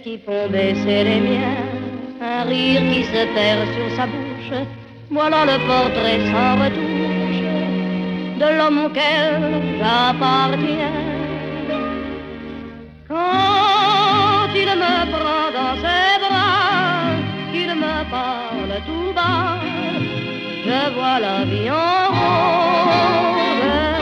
qui font baisser les miens, un rire qui se perd sur sa bouche. Voilà le portrait sans retouche de l'homme auquel j'appartiens. Quand il me prend dans ses bras, qu'il me parle tout bas, je vois la vie en rose.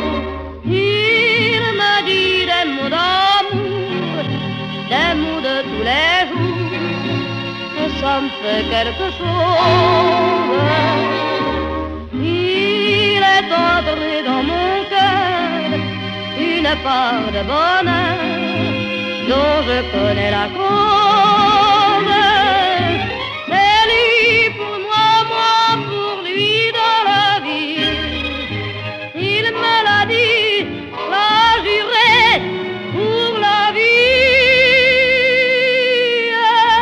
Il me dit des mots d'amour, des mots de tous les jours, et ça me fait quelque chose. Il est entré dans mon cœur une part de bonheur dont je connais la cause. C'est lui pour moi, moi pour lui dans la vie. Il me l'a dit, l'a juré pour la vie.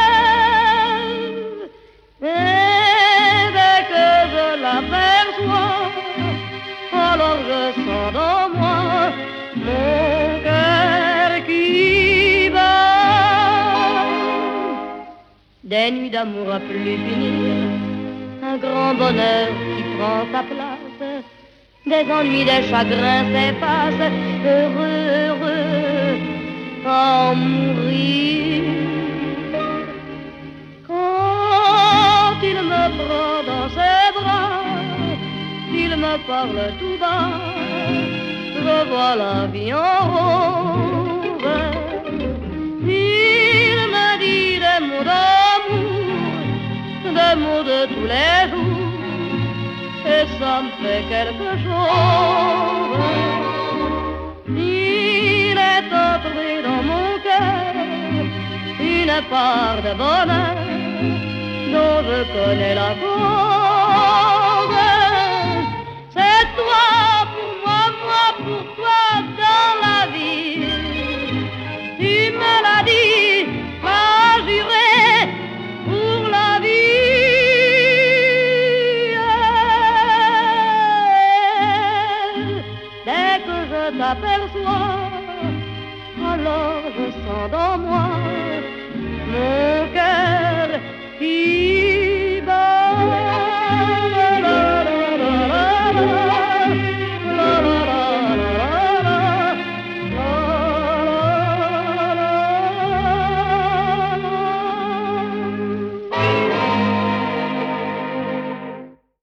Et dès que je l'aperçois, alors je sens dans moi mon cœur qui bat. Des nuits d'amour à plus finir, un grand bonheur qui prend sa place, des ennuis, des chagrins s'effacent, heureux, heureux, à en mourir. Quand il me prend dans ses bras, il me parle tout bas, je vois la vie en rose. Il me dit des mots d'amour, des mots de tous les jours, et ça me fait quelque chose. Il est entré dans mon cœur une part de bonheur dont je connais la cause. C'est toi pour moi, moi pour toi dans la vie. Tu me l'as dit, m'as juré pour la vie. Dès que je t'aperçois, alors je sens dans moi